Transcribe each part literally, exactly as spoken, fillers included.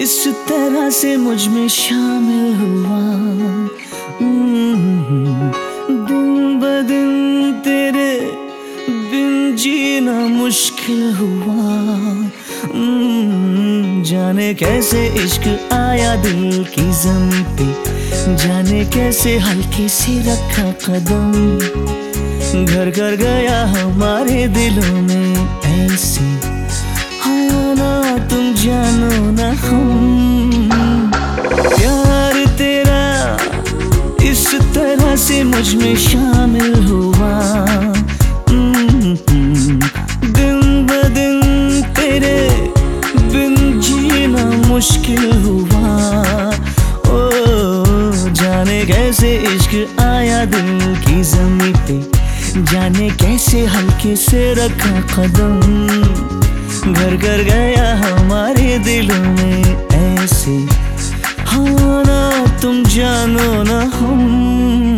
इस तरह से मुझ में शामिल हुआ। दिन ब दिन तेरे बिन जीना मुश्किल हुआ। जाने कैसे इश्क आया दिल की ज़मीं पे, जाने कैसे हल्के से रखा कदम, घर कर गया हमारे दिलों में ऐसे। हाँ ना तुम जानो ना हम, प्यार तेरा इस तरह से मुझ में शामिल हुआ। दिन ब दिन तेरे बिन जीना मुश्किल हुआ। ओ जाने कैसे इश्क आया दिल की ज़मीं पे, जाने कैसे हल्के से रखा कदम, घर कर गया हमारे दिलों में ऐसे। हाँ ना तुम जानो ना हम।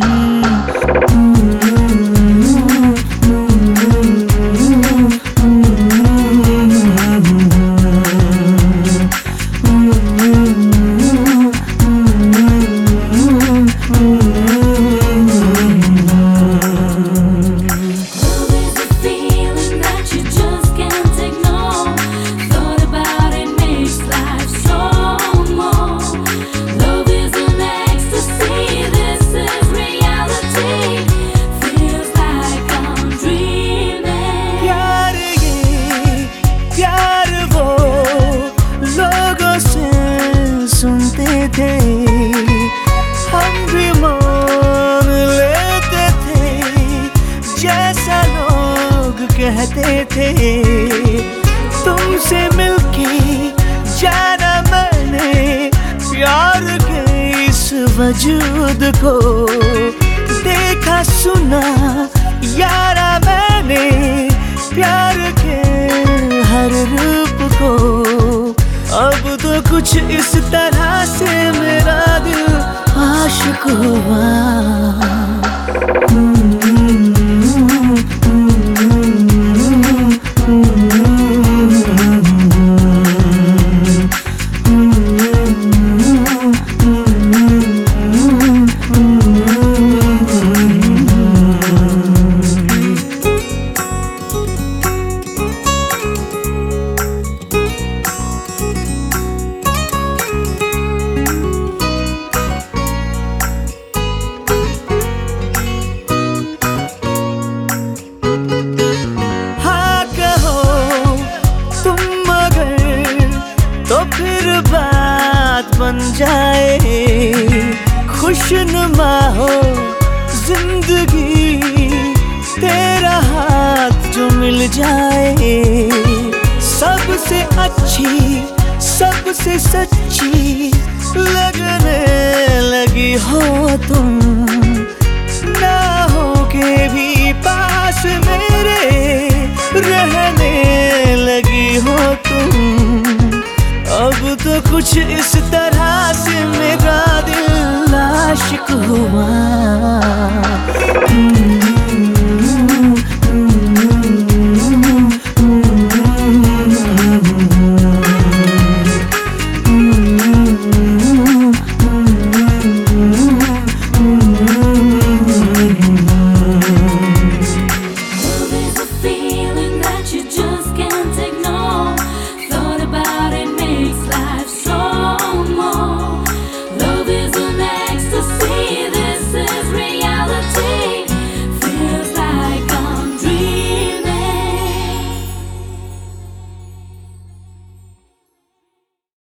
थे हम भी मान लेते थे जैसा लोग कहते थे। तुमसे मिलके जाना मैंने प्यार के इस वजूद को, देखा सुना यारा मैंने प्यार के हर रूप को। अब तो कुछ इस तरह से मेरा दिल आशिक हुआ। फिर बात बन जाए, खुशनुमा हो जिंदगी, तेरा हाथ जो मिल जाए। सबसे अच्छी सबसे सच्ची लगने लगी हो तुम, ना हो के भी पास मेरे रहने लगी हो तुम। अब तो कुछ इस तरह से मेरा दिल आशिक हुआ।